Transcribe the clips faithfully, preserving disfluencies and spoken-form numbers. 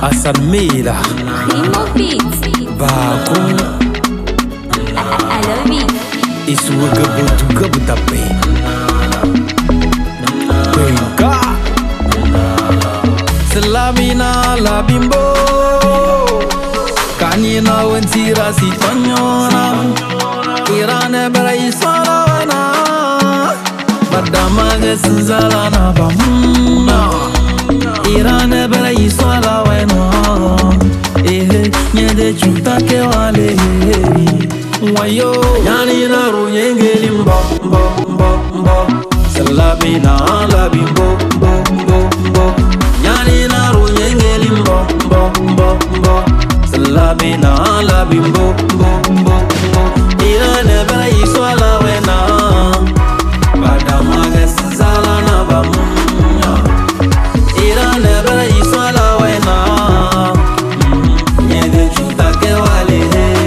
Asamila Primo Beats. Baku I love it. Isuwa gabutu gabutape Benga Selamina la bimbo Kanyina wentira si tonyona Irane bera isara wana Madama gesinzala na bamuna Irane bera isara wana Ehe, nyede chuta ke wale Wayo, yani na runyengeli mbo, mbo, mbo, mbo Selamina la bimbo, mbo, mbo, mbo Yani na runyengeli mbo, mbo, mbo, mbo Selamina la bimbo, mbo, mbo, mbo Irane bera iswala wena Badama gesinzala na bamunya Irane bera iswala wena Nyede chuta ke wale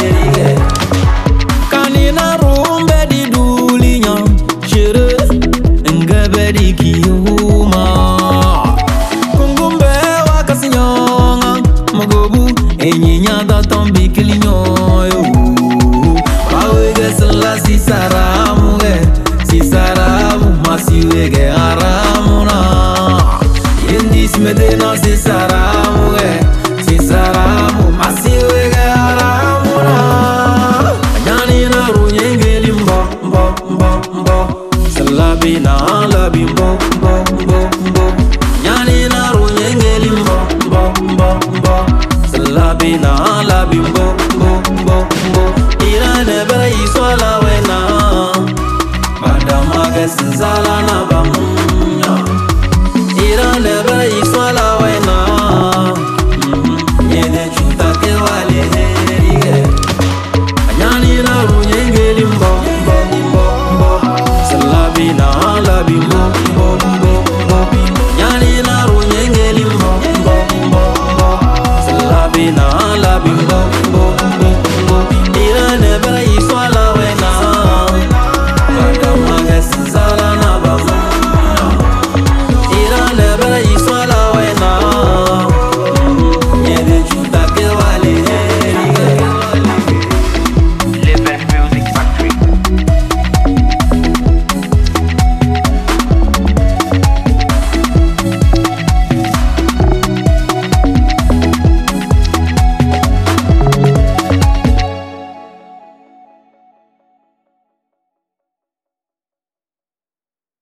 Kanina rumbe di dulinya Shere ngebe di kiyuma Kungumbe wakasinyonga Magobu enyinya datambi kilinyoyo Wawege sala si saramu ge Si saramu masiwege haramu na Yendis medena si saramu ge Si saramu masiwege haramu na Nyani na runyengeli mbo mbo mbo mbo Salabina la bimbo